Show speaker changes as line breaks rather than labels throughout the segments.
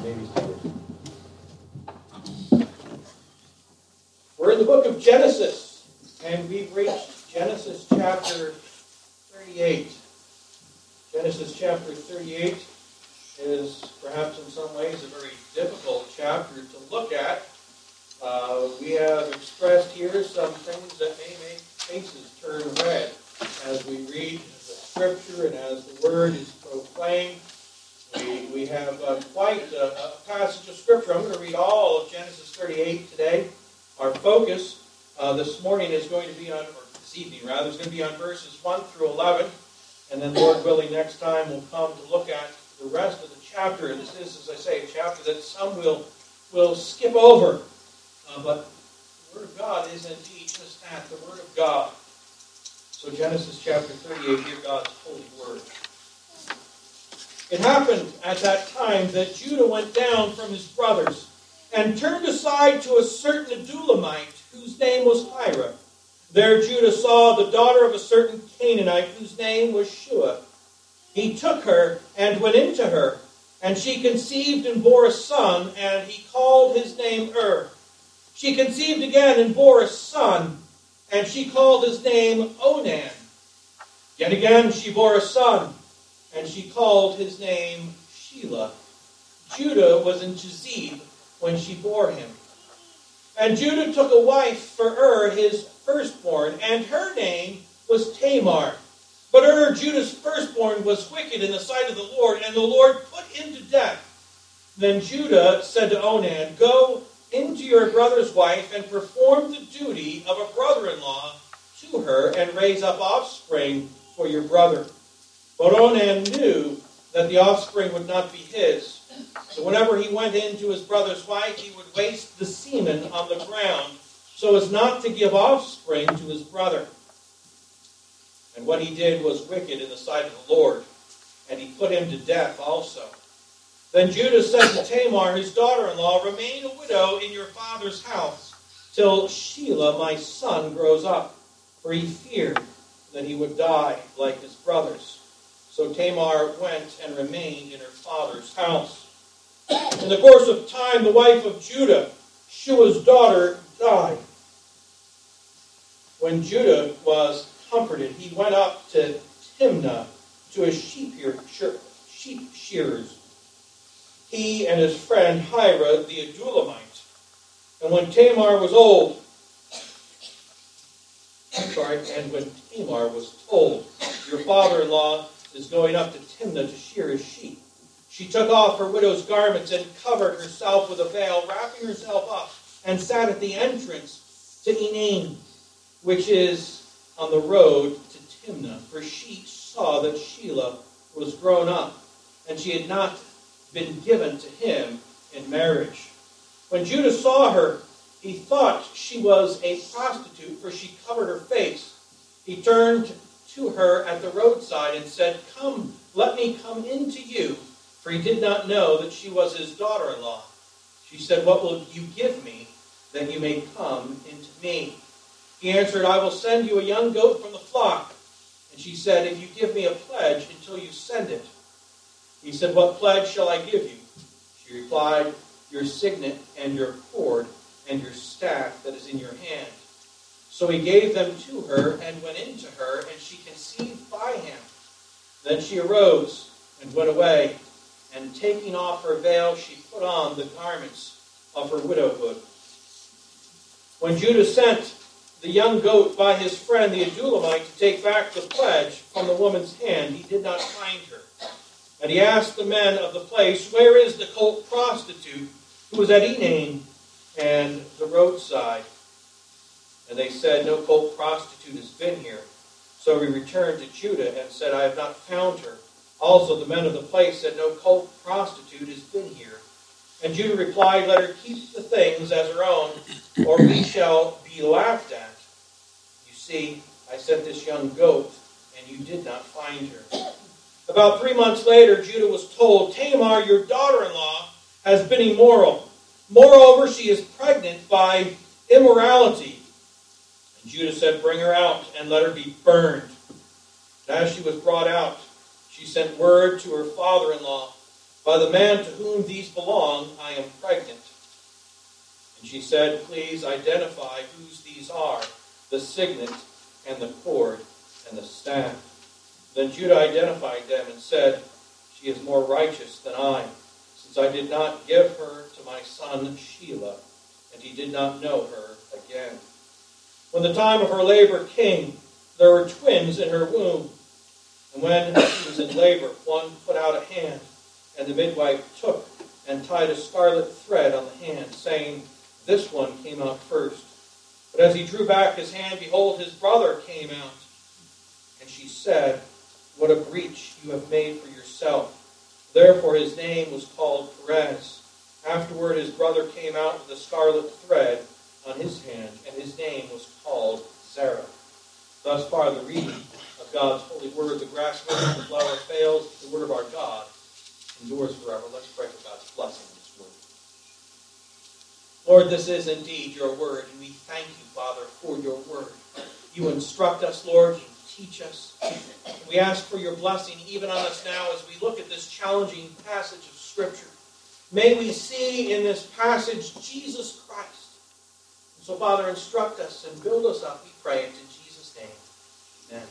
Maybe we're in the book of Genesis, and we've reached Genesis chapter 38. Genesis chapter 38 is perhaps in some ways a very difficult chapter to look at. We have expressed here some things that may make faces turn red as we read the scripture and as the word is proclaimed. We have quite a passage of scripture. I'm going to read all of Genesis 38 today. Our focus this morning is going to be on, or this evening rather, is going to be on verses 1 through 11. And then, Lord willing, next time we'll come to look at the rest of the chapter. And this is, as I say, a chapter that some will skip over. But the Word of God is indeed just that, the Word of God. So Genesis chapter 38, hear God's holy Word. It happened at that time that Judah went down from his brothers and turned aside to a certain Adulamite whose name was Hira. There Judah saw the daughter of a certain Canaanite whose name was Shua. He took her and went into her, and she conceived and bore a son, and he called his name She conceived again and bore a son, and she called his name Onan. Yet again she bore a son, and she called his name Shelah. Judah was in Chezib when she bore him. And Judah took a wife for his firstborn, and her name was Tamar. But Judah's firstborn, was wicked in the sight of the Lord, and the Lord put him to death. Then Judah said to Onan, Go into your brother's wife and perform the duty of a brother-in-law to her, and raise up offspring for your brother. But Onan knew that the offspring would not be his. So whenever he went into his brother's wife, he would waste the semen on the ground, so as not to give offspring to his brother. And what he did was wicked in the sight of the Lord, and he put him to death also. Then Judah said to Tamar, his daughter-in-law, Remain a widow in your father's house, till Shelah my son grows up, for he feared that he would die like his brothers. So Tamar went and remained in her father's house. In the course of time, the wife of Judah, Shua's daughter, died. When Judah was comforted, he went up to Timnah to his sheep shearers, he and his friend Hira the Adulamite. And when Tamar was told, Your father-in-law is going up to Timnah to shear his sheep, she took off her widow's garments and covered herself with a veil, wrapping herself up, and sat at the entrance to Enaim, which is on the road to Timnah. For she saw that Shelah was grown up, and she had not been given to him in marriage. When Judah saw her, he thought she was a prostitute, for she covered her face. He turned to her at the roadside and said, Come, let me come into you. For he did not know that she was his daughter-in-law. She said, What will you give me, that you may come into me? He answered, I will send you a young goat from the flock. And she said, If you give me a pledge until you send it. He said, What pledge shall I give you? She replied, Your signet and your cord and your staff that is in your hand. So he gave them to her and went into her, and she conceived by him. Then she arose and went away, and taking off her veil, she put on the garments of her widowhood. When Judah sent the young goat by his friend the Adulamite to take back the pledge from the woman's hand, he did not find her. And he asked the men of the place, Where is the cult prostitute who was at Enaim and the roadside? And they said, No cult prostitute has been here. So he returned to Judah and said, I have not found her. Also the men of the place said, No cult prostitute has been here. And Judah replied, Let her keep the things as her own, or we shall be laughed at. You see, I sent this young goat, and you did not find her. About 3 months later, Judah was told, Tamar, your daughter-in-law, has been immoral. Moreover, she is pregnant by immorality. And Judah said, Bring her out, and let her be burned. And as she was brought out, she sent word to her father-in-law, By the man to whom these belong, I am pregnant." And she said, "Please identify whose these are, the signet and the cord and the staff." Then Judah identified them and said, "She is more righteous than I, since I did not give her to my son Shelah." And he did not know her again. When the time of her labor came, there were twins in her womb. And when she was in labor, one put out a hand, and the midwife took and tied a scarlet thread on the hand, saying, "This one came out first." But as he drew back his hand, behold, his brother came out. And she said, "What a breach you have made for yourself." Therefore his name was called Perez. Afterward his brother came out with a scarlet thread on his hand, and his name was called Zerah. Thus far the reading of God's holy word. The grass withers, the flower fails, but the word of our God endures forever. Let's pray for God's blessing on this word. Lord, this is indeed your word, and we thank you, Father, for your word. You instruct us, Lord. You teach us. We ask for your blessing even on us now as we look at this challenging passage of Scripture. May we see in this passage Jesus Christ. And so, Father, instruct us and build us up, we pray it in Jesus' name. Amen.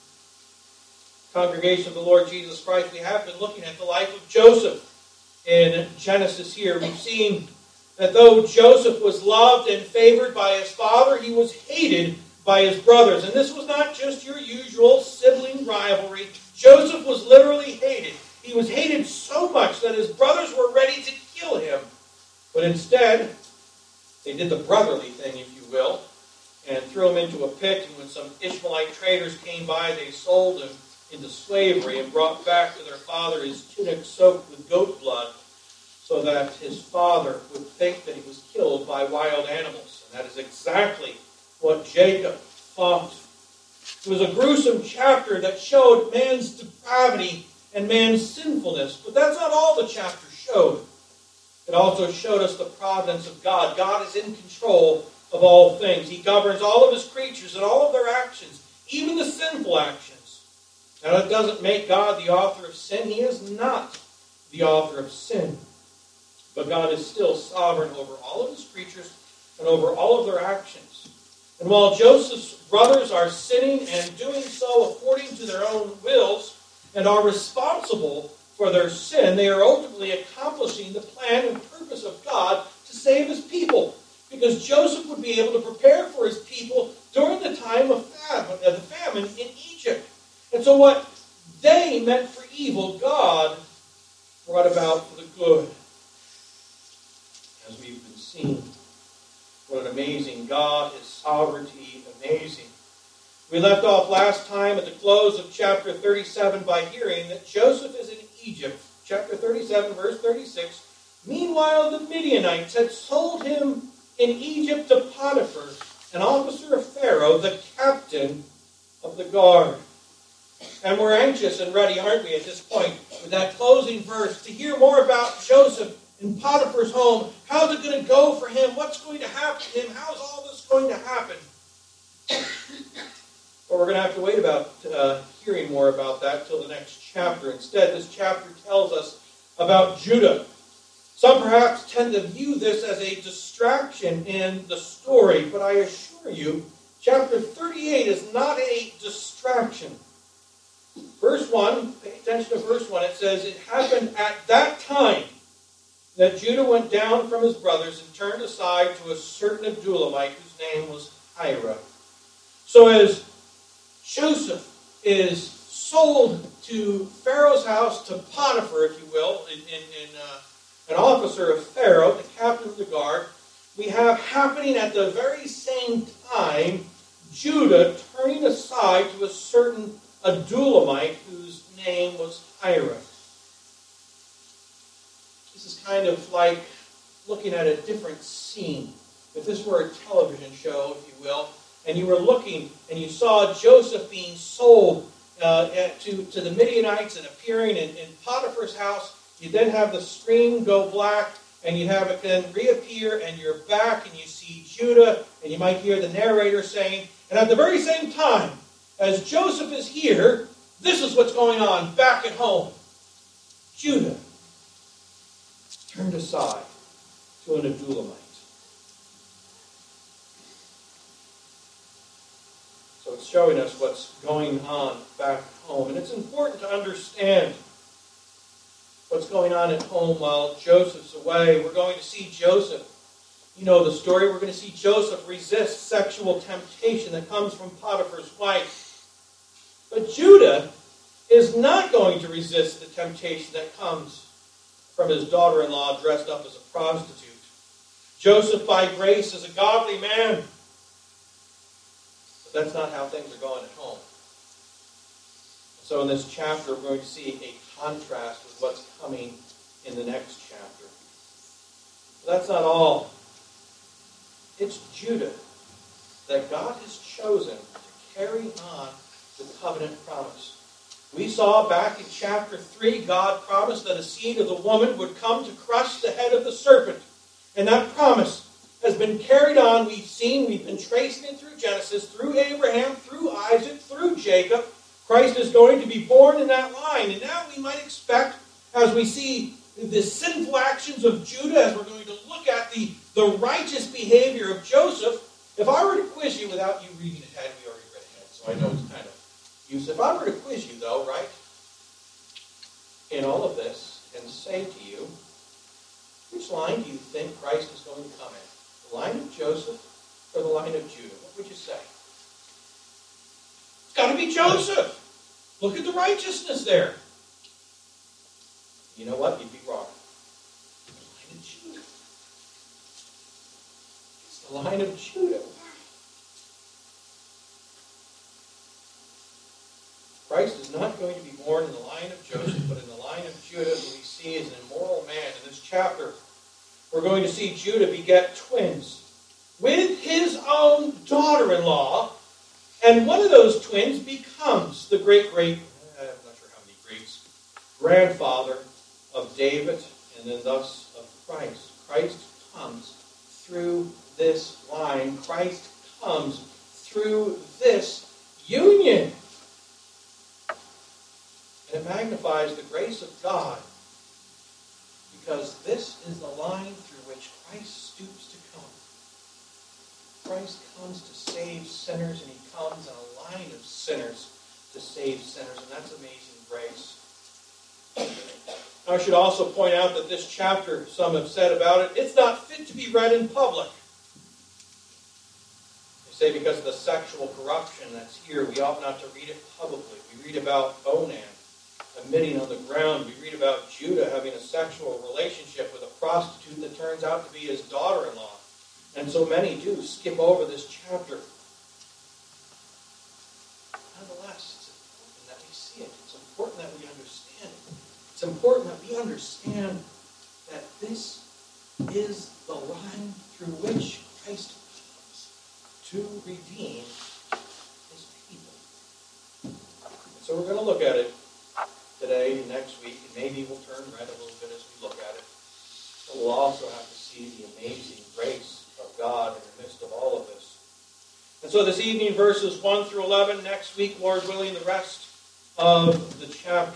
Congregation of the Lord Jesus Christ, we have been looking at the life of Joseph in Genesis here. We've seen that though Joseph was loved and favored by his father, he was hated by his brothers. And this was not just your usual sibling rivalry. Joseph was literally hated. He was hated so much that his brothers were ready to kill him. But instead, they did the brotherly thing, if you will, and threw him into a pit. And when some Ishmaelite traders came by, they sold him into slavery and brought back to their father his tunic soaked with goat blood, so that his father would think that he was killed by wild animals. And that is exactly what Jacob thought. It was a gruesome chapter that showed man's depravity and man's sinfulness. But that's not all the chapter showed. It also showed us the providence of God. God is in control of all things. He governs all of his creatures and all of their actions, even the sinful actions. Now, that doesn't make God the author of sin. He is not the author of sin. But God is still sovereign over all of his creatures and over all of their actions. And while Joseph's brothers are sinning and doing so according to their own wills and are responsible for their sin, they are ultimately accomplishing the plan and purpose of God to save his people. Because Joseph would be able to prepare for his people during the time of the famine in Egypt. And so what they meant for evil, God brought about for the good. As we've been seeing, what an amazing God, his sovereignty, amazing. We left off last time at the close of chapter 37 by hearing that Joseph is in Egypt. Chapter 37, verse 36. Meanwhile, the Midianites had sold him in Egypt to Potiphar, an officer of Pharaoh, the captain of the guard. And we're anxious and ready, aren't we, at this point, with that closing verse, to hear more about Joseph in Potiphar's home. How's it going to go for him? What's going to happen to him? How's all this going to happen? But we're going to have to wait about hearing more about that till the next chapter. Instead, this chapter tells us about Judah. Some perhaps tend to view this as a distraction in the story, but I assure you, chapter 38 is not a distraction. Verse 1, pay attention to verse 1, it says, "It happened at that time that Judah went down from his brothers and turned aside to a certain Adullamite whose name was Hira." So as Joseph is sold to Pharaoh's house, to Potiphar, if you will, an officer of Pharaoh, the captain of the guard, we have happening at the very same time Judah turning aside to a certain Adullamite whose name was Hira. This is kind of like looking at a different scene. If this were a television show, if you will, and you were looking and you saw Joseph being sold to the Midianites and appearing in Potiphar's house, you then have the screen go black and you have it then reappear and you're back and you see Judah and you might hear the narrator saying, and at the very same time as Joseph is here, this is what's going on back at home. Judah turned aside to an Adullamite. So it's showing us what's going on back home. And it's important to understand what's going on at home while Joseph's away. We're going to see Joseph. You know the story. We're going to see Joseph resist sexual temptation that comes from Potiphar's wife. But Judah is not going to resist the temptation that comes from his daughter-in-law dressed up as a prostitute. Joseph, by grace, is a godly man. But that's not how things are going at home. So in this chapter, we're going to see a contrast with what's coming in the next chapter. But that's not all. It's Judah that God has chosen to carry on the covenant promise. We saw back in chapter 3, God promised that a seed of the woman would come to crush the head of the serpent. And that promise has been carried on. We've been tracing it through Genesis, through Abraham, through Isaac, through Jacob. Christ is going to be born in that line. And now we might expect, as we see the sinful actions of Judah, as we're going to look at the righteous behavior of Joseph, if I were to quiz you without you reading ahead, we already read ahead, so I know it's kind of useless. If I were to quiz you, though, right, in all of this, and say to you, which line do you think Christ is going to come in? The line of Joseph or the line of Judah? What would you say? It's got to be Joseph. Look at the righteousness there. You know what? You'd be wrong. The line of Judah. It's the line of Judah. Christ is not going to be born in the line of Joseph, but in the line of Judah, who we see as an immoral man. In this chapter, we're going to see Judah beget twins with his own daughter-in-law, and one of those twins becomes the I'm not sure how many greats, grandfather of David, and then thus of Christ. Christ comes through this line. Christ comes through this union. And it magnifies the grace of God, because this is the line through which Christ stoops to come. Christ comes to save sinners, and he comes in a line of sinners to save sinners, and that's amazing grace. I should also point out that this chapter, some have said about it, it's not fit to be read in public. They say because of the sexual corruption that's here, we ought not to read it publicly. We read about Onan emitting on the ground. We read about Judah having a sexual relationship with a prostitute that turns out to be his daughter-in-law. And so many do skip over this chapter. Nonetheless, it's important that we see it. It's important that we understand it. It's important that we understand that this is the line through which Christ comes to redeem his people. So we're going to look at it today and next week, and maybe we'll turn red a little bit as we look at it. But we'll also have to see the amazing grace of God in the midst of all of this. And so this evening, verses 1 through 11, next week, Lord willing, the rest of the chapter.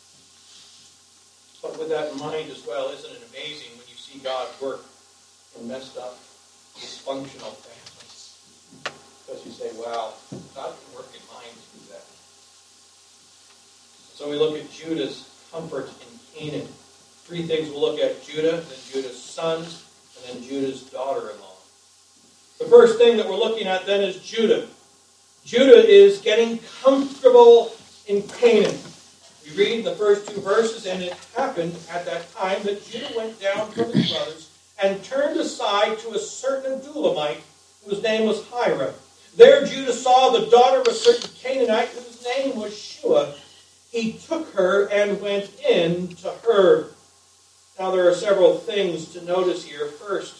But with that in mind as well, isn't it amazing when you see God work in messed up, dysfunctional families? Because you say, wow, God can work in mine to do that. So we look at Judah's comfort in Canaan. Three things we'll look at: Judah, then Judah's sons, and then Judah's daughter-in-law. The first thing that we're looking at then is Judah. Judah is getting comfortable in Canaan. We read in the first two verses, and it happened at that time that Judah went down from his brothers and turned aside to a certain Adullamite whose name was Hira. There Judah saw the daughter of a certain Canaanite whose name was Shua. He took her and went in to her. Now there are several things to notice here. First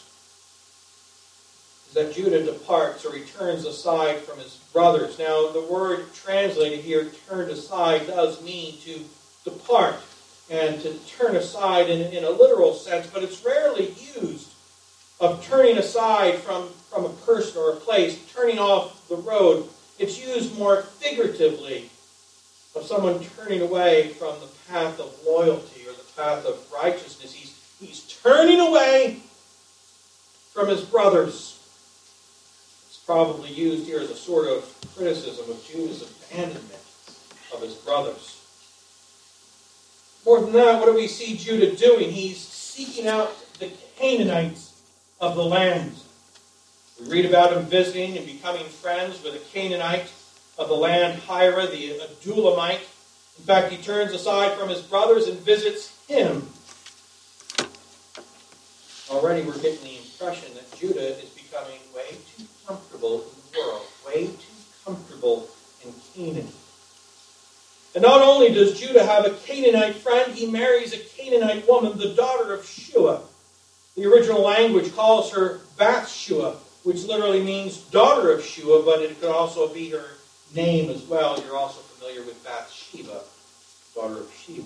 is that Judah departs, or he turns aside from his brothers. Now the word translated here, turned aside, does mean to depart and to turn aside in a literal sense, but it's rarely used of turning aside from a person or a place, turning off the road. It's used more figuratively of someone turning away from the path of loyalty or the path of righteousness. He's turning away from his brothers. It's probably used here as a sort of criticism of Judah's abandonment of his brothers. More than that, what do we see Judah doing? He's seeking out the Canaanites of the land. We read about him visiting and becoming friends with a Canaanite of the land, Hira, the Adullamite. In fact, he turns aside from his brothers and visits him. Already we're getting the impression that Judah is becoming way too comfortable in the world, way too comfortable in Canaan. And not only does Judah have a Canaanite friend, he marries a Canaanite woman, the daughter of Shua. The original language calls her Bathshua, which literally means daughter of Shua, but it could also be her name as well. You're also familiar with Bathsheba, daughter of Sheba.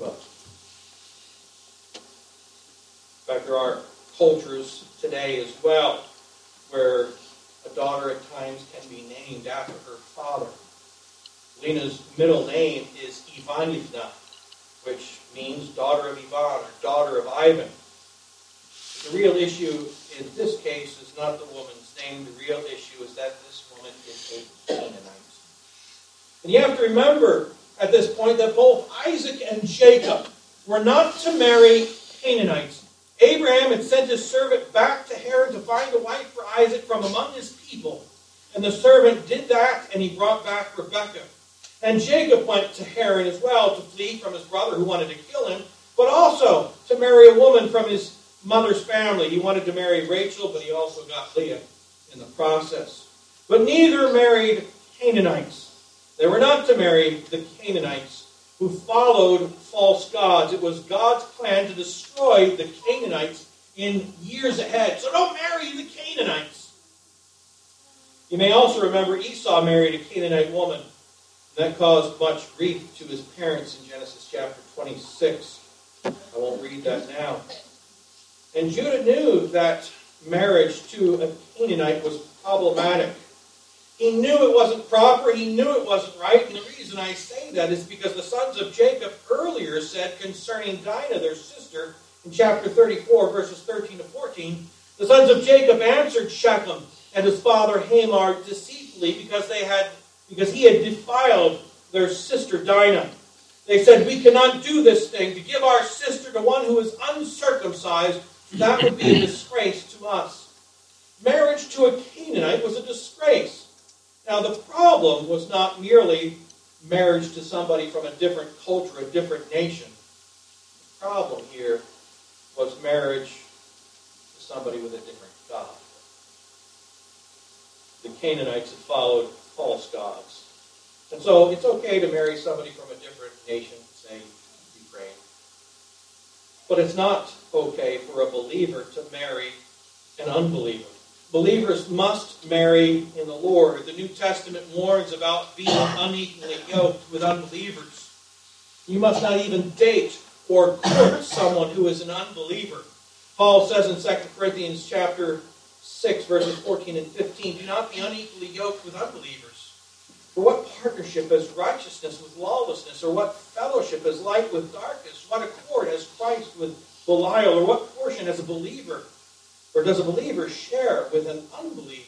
In fact, there are cultures today as well where a daughter at times can be named after her father. Lena's middle name is Ivanivna, which means daughter of Ivan or daughter of Ivan. The real issue in this case is not the woman's name. The real issue is that this woman is a Canaanite. And you have to remember at this point that both Isaac and Jacob were not to marry Canaanites. Abraham had sent his servant back to Haran to find a wife for Isaac from among his people. And the servant did that, and he brought back Rebekah. And Jacob went to Haran as well to flee from his brother who wanted to kill him, but also to marry a woman from his mother's family. He wanted to marry Rachel, but he also got Leah in the process. But neither married Canaanites. They were not to marry the Canaanites who followed false gods. It was God's plan to destroy the Canaanites in years ahead. So don't marry the Canaanites. You may also remember Esau married a Canaanite woman. That caused much grief to his parents in Genesis chapter 26. I won't read that now. And Judah knew that marriage to a Canaanite was problematic. He knew it wasn't proper. He knew it wasn't right. And the reason I say that is because the sons of Jacob earlier said concerning Dinah, their sister, in chapter 34, verses 13 to 14, the sons of Jacob answered Shechem and his father Hamor deceitfully because he had defiled their sister Dinah. They said, we cannot do this thing. To give our sister to one who is uncircumcised, that would be a disgrace to us. Marriage to a Canaanite was a disgrace. Now, the problem was not merely marriage to somebody from a different culture, a different nation. The problem here was marriage to somebody with a different God. The Canaanites had followed false gods. And so it's okay to marry somebody from a different nation, say Ukraine. But it's not okay for a believer to marry an unbeliever. Believers must marry in the Lord. The New Testament warns about being unequally yoked with unbelievers. You must not even date or court someone who is an unbeliever. Paul says in 2 Corinthians chapter 6, verses 14 and 15, do not be unequally yoked with unbelievers. For what partnership has righteousness with lawlessness? Or what fellowship has light with darkness? What accord has Christ with Belial? Or what portion has a believer? Or does a believer share with an unbeliever?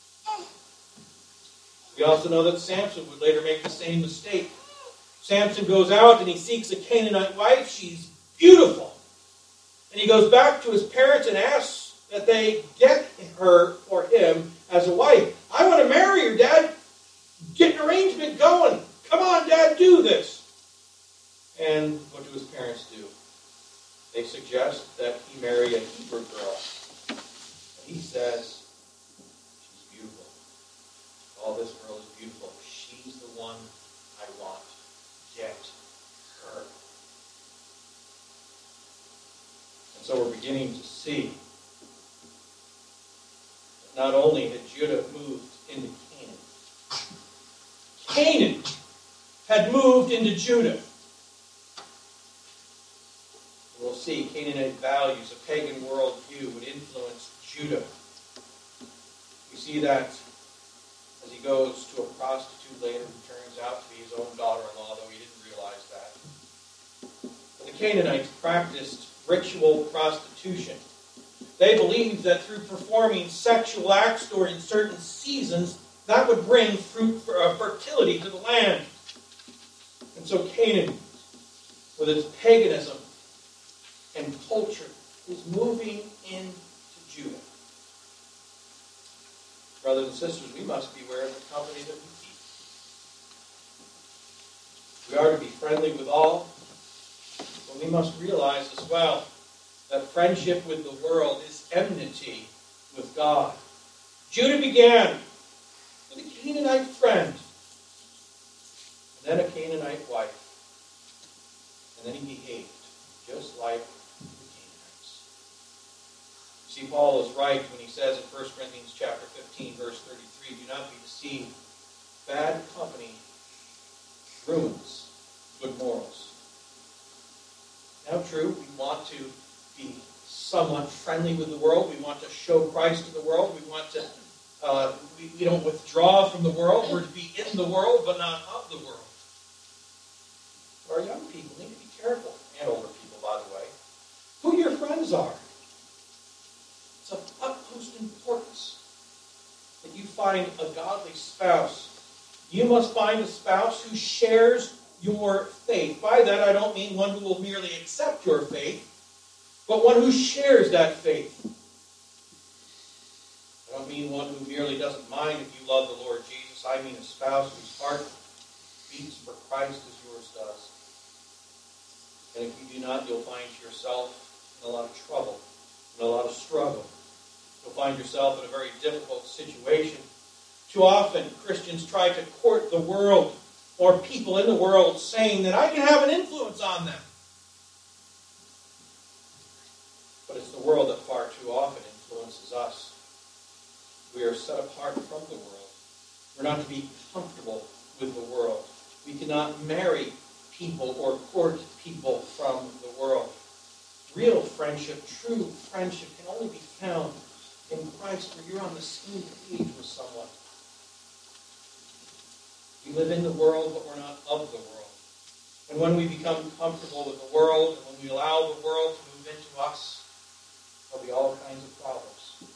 We also know that Samson would later make the same mistake. Samson goes out and he seeks a Canaanite wife. She's beautiful. And he goes back to his parents and asks that they get her for him as a wife. I want to marry her, Dad. Get an arrangement going. Come on, Dad, do this. And what do his parents do? They suggest that he marry a Hebrew girl. He says, she's beautiful. Oh, this girl is beautiful. She's the one I want. Get her. And so we're beginning to see that not only had Judah moved into Canaan had moved into Judah. We'll see Canaanite values, a pagan worldview would influence Judah. We see that as he goes to a prostitute later who turns out to be his own daughter-in-law, though he didn't realize that. But the Canaanites practiced ritual prostitution. They believed that through performing sexual acts during certain seasons, that would bring fertility to the land. And so Canaan, with its paganism and culture, is moving into Judah. Brothers and sisters, we must beware of the company that we keep. We are to be friendly with all, but we must realize as well that friendship with the world is enmity with God. Judah began with a Canaanite friend, and then a Canaanite wife, and then he behaved just like the Canaanites. See, Paul is right when he says in 1 Corinthians chapter 15, verse 33, do not be deceived. Bad company ruins good morals. Now, true, we want to be somewhat friendly with the world. We want to show Christ to the world. We want to, we don't withdraw from the world. We're to be in the world, but not of the world. Our young people need to be careful, and older people, by the way, who your friends are. It's of utmost importance that you find a godly spouse. You must find a spouse who shares your faith. By that, I don't mean one who will merely accept your faith, but one who shares that faith. I don't mean one who merely doesn't mind if you love the Lord Jesus. I mean a spouse whose heart beats for Christ as yours does. And if you do not, you'll find yourself in a lot of trouble, in a lot of struggle. You'll find yourself in a very difficult situation. Too often, Christians try to court the world or people in the world, saying that I can have an influence on them. But it's the world that far too often influences us. We are set apart from the world. We're not to be comfortable with the world. We cannot marry people or court people from the world. Real friendship, true friendship, can only be found in Christ, where you're on the same page with someone. We live in the world, but we're not of the world. And when we become comfortable with the world, and when we allow the world to move into us, there'll be all kinds of problems.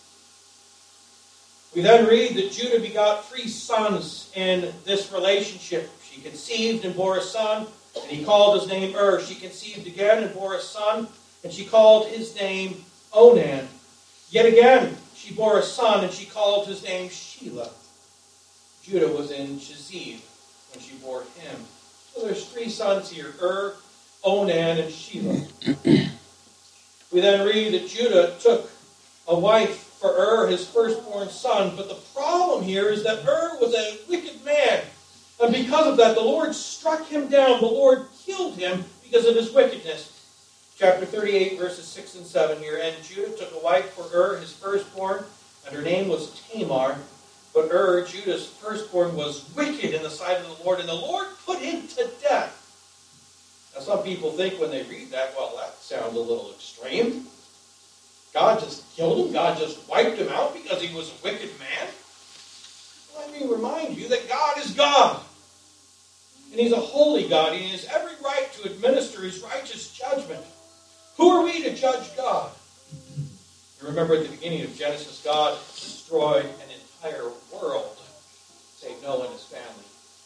We then read that Judah begot 3 sons in this relationship. She conceived and bore a son, and he called his name She conceived again and bore a son, and she called his name Onan. Yet again she bore a son, and she called his name Shelah. Judah was in Cheziv when she bore him. So there's 3 sons here, Onan, and Shelah. We then read that Judah took a wife for his firstborn son. But the problem here is that was a wicked man. And because of that, the Lord struck him down. The Lord killed him because of his wickedness. Chapter 38, verses 6 and 7 here. And Judah took a wife for his firstborn, and her name was Tamar. But Judah's firstborn, was wicked in the sight of the Lord, and the Lord put him to death. Now, some people think when they read that, well, that sounds a little extreme. God just killed him? God just wiped him out because he was a wicked man? Well, let me remind you that God is God. And he's a holy God. He has every right to administer his righteous judgment. Who are we to judge God? You remember at the beginning of Genesis, God destroyed an entire world, save Noah and his family,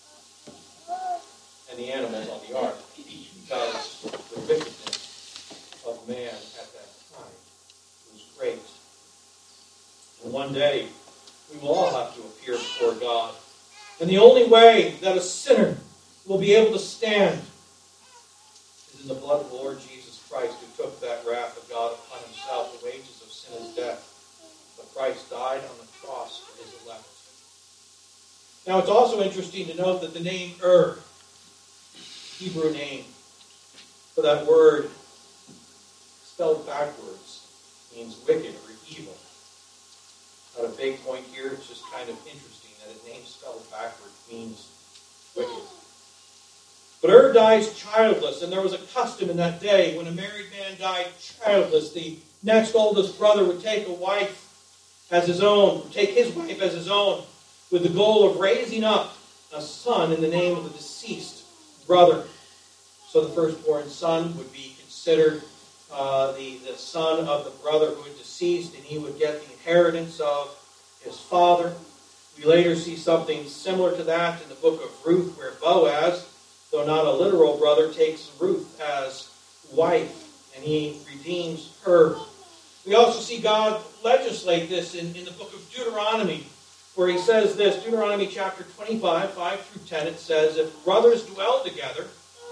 and the animals on the ark, because the wickedness of man at that time was great. And one day, we will all have to appear before God. And the only way that a sinner will be able to stand is in the blood of the Lord Jesus Christ, who took that wrath of God upon himself. The wages of sin is death. But Christ died on the cross for his elect. Now, it's also interesting to note that the name Hebrew name for that word, spelled backwards, means wicked or evil. Not a big point here. It's just kind of interesting that a name spelled backwards means wicked. But dies childless, and there was a custom in that day when a married man died childless, the next oldest brother would take a wife as his own, take his wife as his own, with the goal of raising up a son in the name of the deceased brother. So the firstborn son would be considered the son of the brother who had deceased, and he would get the inheritance of his father. We later see something similar to that in the book of Ruth, where Boaz, though not a literal brother, takes Ruth as wife, and he redeems her. We also see God legislate this in the book of Deuteronomy, where he says this, Deuteronomy chapter 25, 5 through 10, it says, "If brothers dwell together,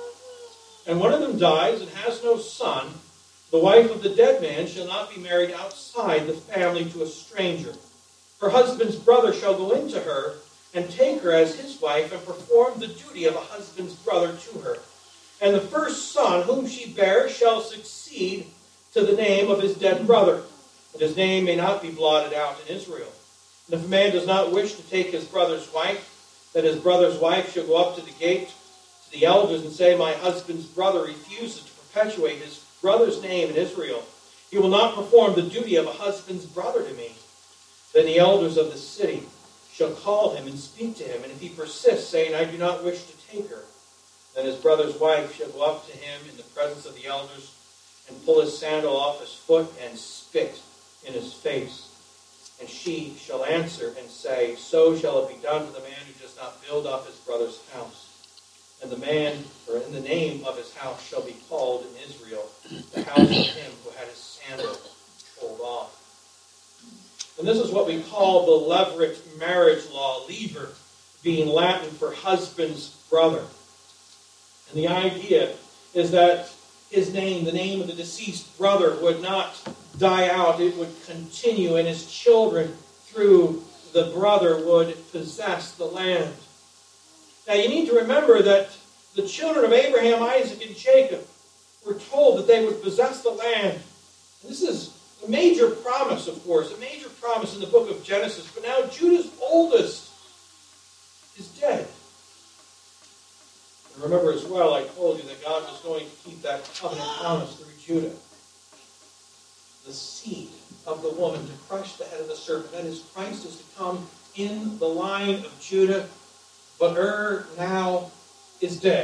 and one of them dies and has no son, the wife of the dead man shall not be married outside the family to a stranger. Her husband's brother shall go into her and take her as his wife and perform the duty of a husband's brother to her. And the first son whom she bears shall succeed to the name of his dead brother, and his name may not be blotted out in Israel. And if a man does not wish to take his brother's wife, then his brother's wife shall go up to the gate to the elders and say, My husband's brother refuses to perpetuate his brother's name in Israel. He will not perform the duty of a husband's brother to me. Then the elders of the city shall call him and speak to him, and if he persists, saying, I do not wish to take her, then his brother's wife shall go up to him in the presence of the elders and pull his sandal off his foot and spit in his face. And she shall answer and say, So shall it be done to the man who does not build up his brother's house. And the man, or in the name of his house, shall be called in Israel, the house of him who had his sandal pulled off." And this is what we call the Levirate marriage law, lever being Latin for husband's brother. And the idea is that his name, the name of the deceased brother, would not die out. It would continue, and his children through the brother would possess the land. Now you need to remember that the children of Abraham, Isaac, and Jacob were told that they would possess the land. And this is a major promise, of course, a major promise in the book of Genesis. But now Judah's oldest is dead. And remember as well, I told you that God was going to keep that covenant promise through Judah. The seed of the woman to crush the head of the serpent. That is, Christ is to come in the line of Judah. But now is dead.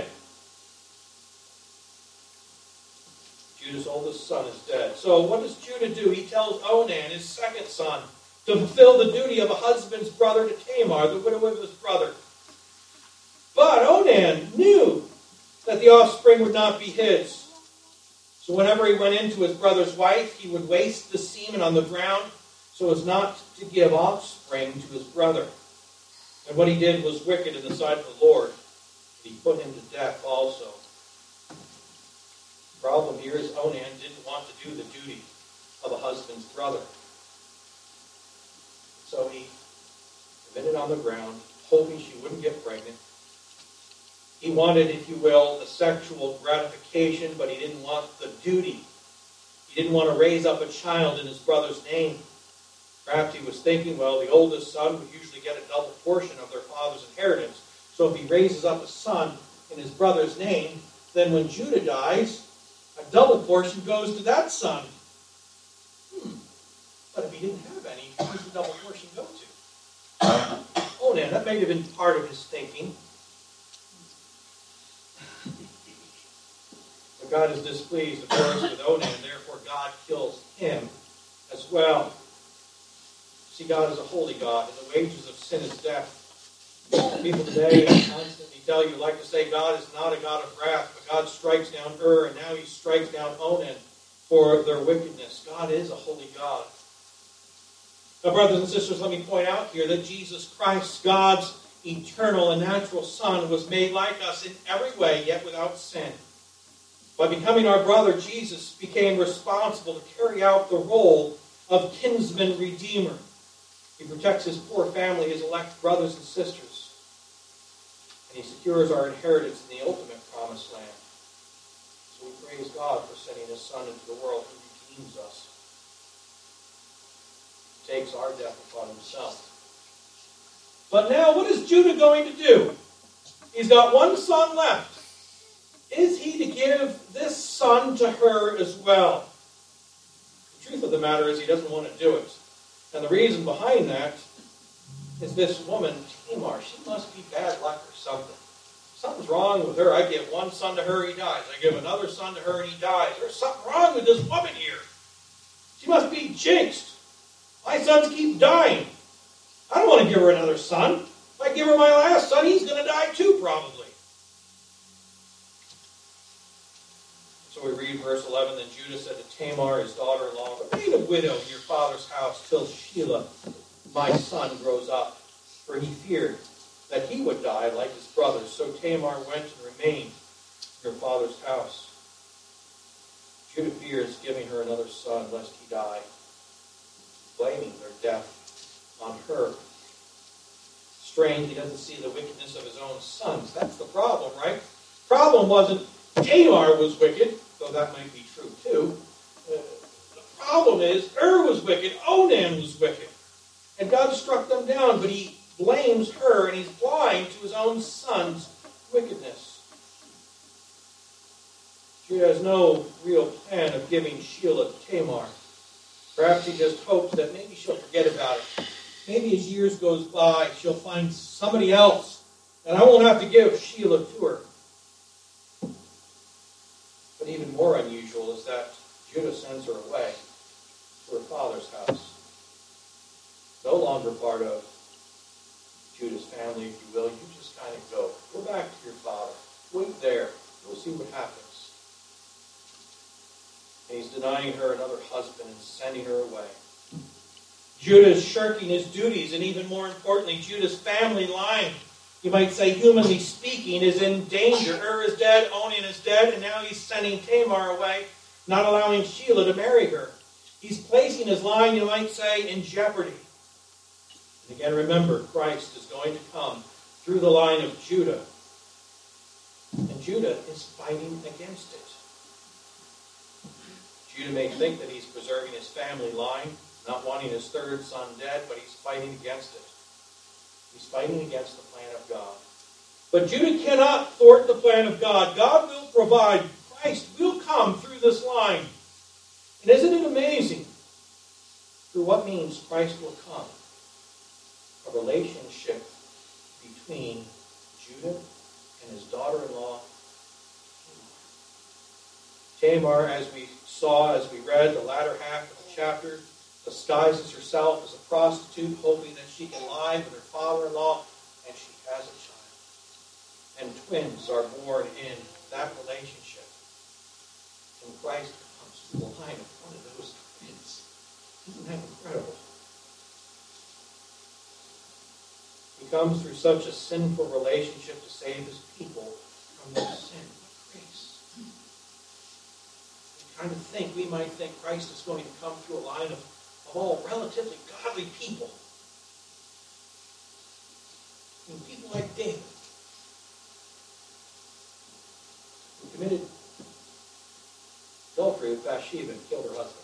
Judah's oldest son is dead. So what does Judah do? He tells Onan, his second son, to fulfill the duty of a husband's brother to Tamar, the widow of his brother. But Onan knew that the offspring would not be his. So whenever he went into his brother's wife, he would waste the semen on the ground so as not to give offspring to his brother. And what he did was wicked in the sight of the Lord. He put him to death also. The problem here is Onan didn't want to do the duty of a husband's brother. So he committed on the ground, hoping she wouldn't get pregnant. He wanted, if you will, the sexual gratification, but he didn't want the duty. He didn't want to raise up a child in his brother's name. Perhaps he was thinking, well, the oldest son would usually get a double portion of their father's inheritance. So if he raises up a son in his brother's name, then when Judah dies, a double portion goes to that son. But if he didn't have any, who does the double portion go to? Onan, that may have been part of his thinking. But God is displeased, of course, with Onan, therefore God kills him as well. See, God is a holy God, and the wages of sin is death. People today constantly tell you, like to say, God is not a God of wrath, but God strikes down and now he strikes down Onan for their wickedness. God is a holy God. Now, brothers and sisters, let me point out here that Jesus Christ, God's eternal and natural Son, was made like us in every way, yet without sin. By becoming our brother, Jesus became responsible to carry out the role of kinsman redeemer. He protects his poor family, his elect brothers and sisters. And he secures our inheritance in the ultimate promised land. So we praise God for sending his Son into the world who redeems us. He takes our death upon himself. But now, what is Judah going to do? He's got one son left. Is he to give this son to her as well? The truth of the matter is he doesn't want to do it. And the reason behind that is this woman, Tamar. She must be bad luck or something. Something's wrong with her. I give one son to her, he dies. I give another son to her, and he dies. There's something wrong with this woman here. She must be jinxed. My sons keep dying. I don't want to give her another son. If I give her my last son, he's going to die too, probably. So we read verse 11, Then Judah said to Tamar, his daughter-in-law, Remain a widow in your father's house till Shelah, my son, grows up. For he feared that he would die like his brothers. So Tamar went and remained in her father's house. Judah fears giving her another son, lest he die, blaming their death on her. Strange, he doesn't see the wickedness of his own sons. That's the problem, right? The problem wasn't Tamar was wicked, though that might be true too. The problem is was wicked, Onan was wicked. And God struck them down, but he blames her, and he's blind to his own son's wickedness. Judah has no real plan of giving Shelah to Tamar. Perhaps he just hopes that maybe she'll forget about it. Maybe as years goes by, she'll find somebody else, and I won't have to give Shelah to her. But even more unusual is that Judah sends her away to her father's house. No longer part of Judah's family, if you will. You just kind of go. Go back to your father. Wait there. We'll see what happens. And he's denying her another husband and sending her away. Judah is shirking his duties, and even more importantly, Judah's family line, you might say, humanly speaking, is in danger. Is dead, Onan is dead, and now he's sending Tamar away, not allowing Shelah to marry her. He's placing his line, you might say, in jeopardy. And again, remember, Christ is going to come through the line of Judah. And Judah is fighting against it. Judah may think that he's preserving his family line, not wanting his third son dead, but he's fighting against it. He's fighting against the plan of God. But Judah cannot thwart the plan of God. God will provide. Christ will come through this line. And isn't it amazing? Through what means Christ will come? A relationship between Judah and his daughter-in-law, Tamar, as we saw, as we read the latter half of the chapter, disguises herself as a prostitute, hoping that she can lie with her father-in-law, and she has a child. And twins are born in that relationship. And Christ comes through the line of one of those twins. Isn't that incredible? He comes through such a sinful relationship to save his people from their sin. What grace. We might think Christ is going to come through a line of all relatively godly people. I mean, people like David, who committed adultery with Bathsheba and killed her husband.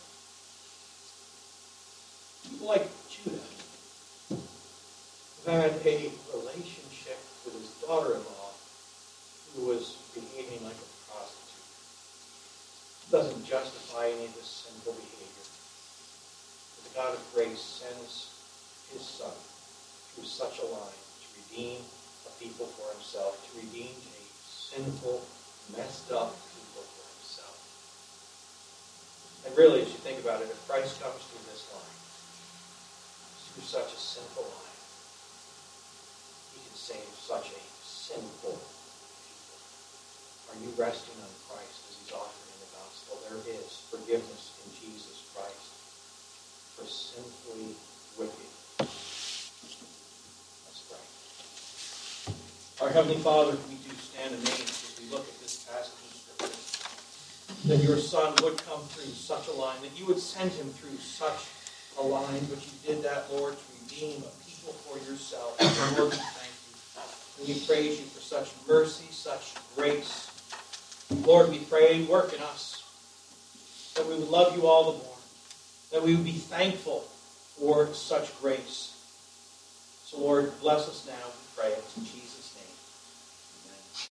People like Judah, who had a relationship with his daughter-in-law who was behaving like a prostitute. Doesn't justify any of this sinful behavior. But the God of grace sends his Son through such a line to redeem a people for himself, to redeem a sinful, messed up people for himself. And really, as you think about it, if Christ comes through this line, through such a sinful line, he can save such a sinful people. Are you resting on Christ as he's offering in the gospel? There is forgiveness in Jesus Christ for sinfully wicked. Let's pray. Our Heavenly Father, we do stand amazed as we look at this passage of Scripture, that your Son would come through such a line, that you would send him through such a line, but you did that, Lord, to redeem a people for yourself. And Lord, we thank you. And we praise you for such mercy, such grace. Lord, we pray, work in us, that we would love you all the more, that we would be thankful for such grace. So, Lord, bless us now, we pray. In Jesus' name.